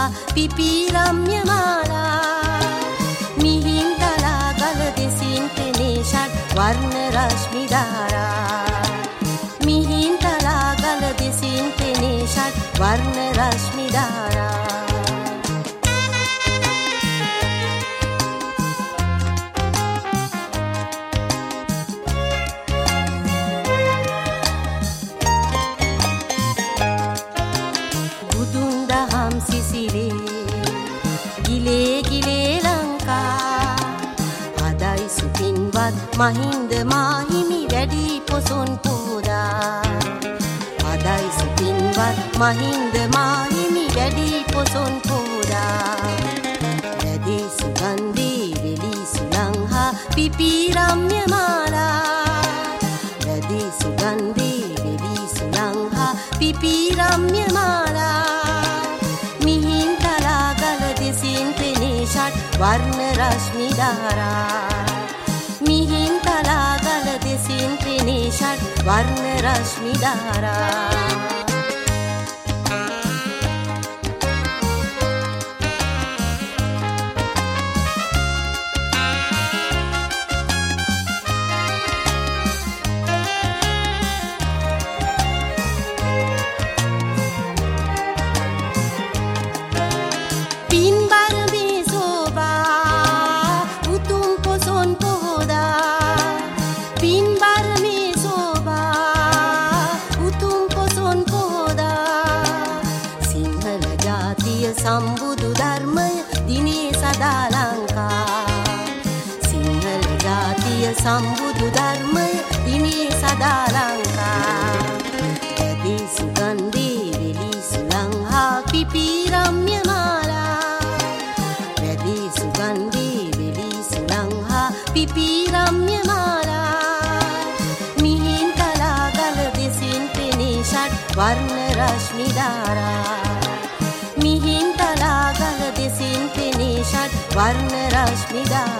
පිපිරම්ය මාලා මිහින්තලා ගල දෙසින් පෙනේ ෂඩ් වර්ණ රශ්මි ධාරා මිහින්තලා ගල දෙසින් පෙනේ ෂඩ් වර්ණ රශ්මි ධාරා මහින්ද මාහිමි වැඩි පොසොන් පෝදා අදයි සිතින්වත් මහින්ද මාහිමි වැඩි පොසොන් පෝදා වැඩි සුගන්ධී වෙලි සුලංහා පිපිරම්ය මාලා වැඩි සුගන්ධී වෙලි සුලංහා පිපිරම්ය මාලා මිහින්තලා ගල දෙසින් පෙනේ ෂඩ් වර්ණ රශ්මි ධාරා මිහින්තලා ගල දෙසින් පෙනේ ෂඩ් වර්ණ රශ්මි ධාරා සම්බුදු ධර්මය දිනේ සදා ලංකා සිංහල ජාතිය සම්බුදු ධර්මය දිනේ සදා ලංකා වැඩි සුගන්ධී වෙලි සුලංහා පිපිරම්ය මාලා වැඩි සුගන්ධී වෙලි සුලංහා පිපිරම්ය මාලා මිහින්තලා ගල දෙසින් පෙනේ ෂඩ් වර්ණ රශ්මි ධාරා මිහින්තලා ගල දෙසින් පෙනේ ෂඩ් වර්ණ රශ්මි ධාරා